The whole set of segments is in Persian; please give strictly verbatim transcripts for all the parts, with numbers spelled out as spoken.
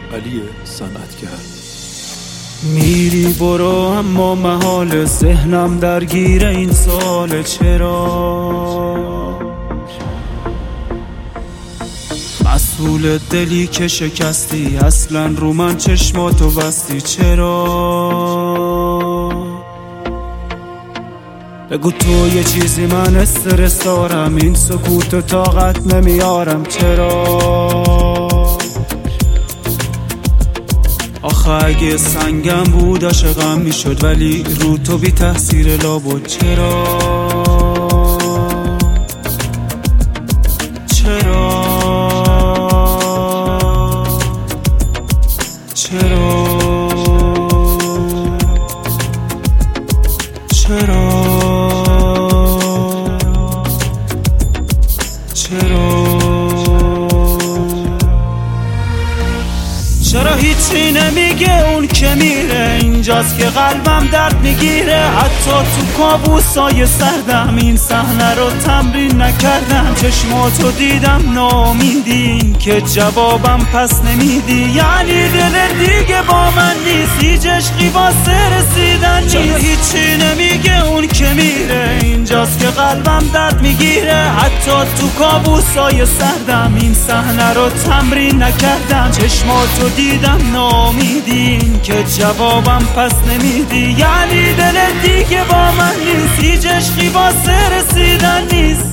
علی صنعتگر. میری برو اما محال ذهنم درگیر این سال چرا مسئول دلی که شکستی اصلا رو من چشماتو بستی چرا بگو تو یه چیزی من استرس دارم این سکوت و طاقت نمیارم چرا آخه اگه سنگم بود عاشقم میشد ولی رو تو بی تحصیل لابد چرا چرا چرا چرا چرا چرا هیچی نمیگه اون که میره اینجاست که قلبم درد میگیره حتی تو کابوسای سردم این صحنه رو تمرین نکردم چشماتو دیدم ناامیدی که جوابم پس نمیدی یعنی دل دیگه با من نیست هیچ عشقی واسه رسیدن نیست چرا هیچی نمیگه اون که میره اینجاست که قلبم درد میگیره حتی تو کابوسای سردم این صحنه رو تمرین نکردم چشماتو دیدم ناامیدین که جوابم پس نمیدی یعنی دل دیگه با من نیست هیچ عشقی واسه رسیدن نیست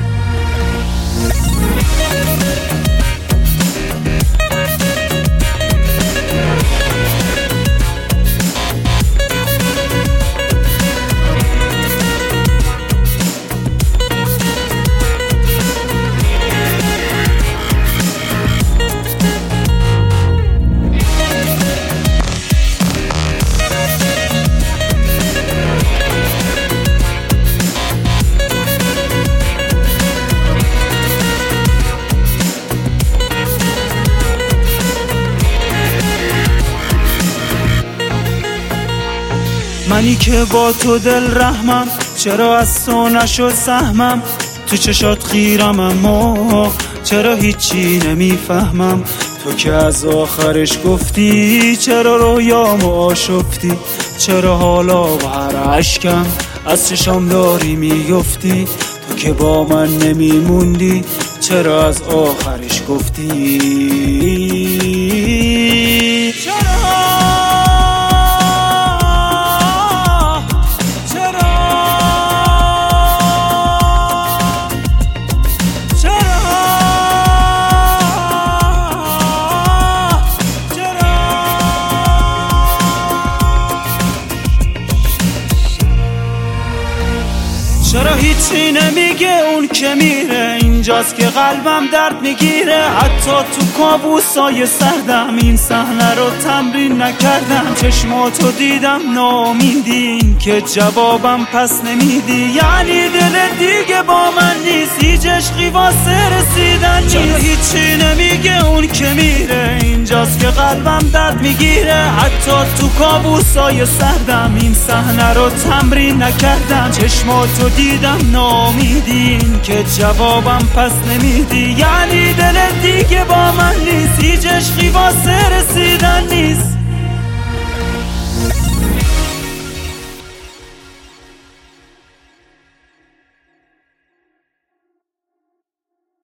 منی که با تو دل رحمم چرا از تو نشد سهمم تو چشات خیرم اما چرا هیچی نمیفهمم تو که از آخرش گفتی چرا رویامو آشفتی چرا حالا با هر عشقم از چشام داری میفتی تو که با من نمیموندی چرا از آخرش گفتی چرا چرا هیچی نمیگه اون که میره اینجاست که قلبم درد میگیره حتی تو کابوسای سردم این صحنه رو تمرین نکردم چشماتو دیدم ناامیدین که جوابم پس نمیدی یعنی دل دیگه با من نیست هیچ عشقی واسه رسیدن نیست چرا هیچی نمیگه اون که میره اینجاست که قلبم درد میگیره حتی تو کابوسای سردم این صحنه رو تمرین نکردم چشماتو دیدم ناامیدین که جوابم پس نمیدی یعنی دل دیگه با من نیست هیچ عشقی واسه رسیدن نیست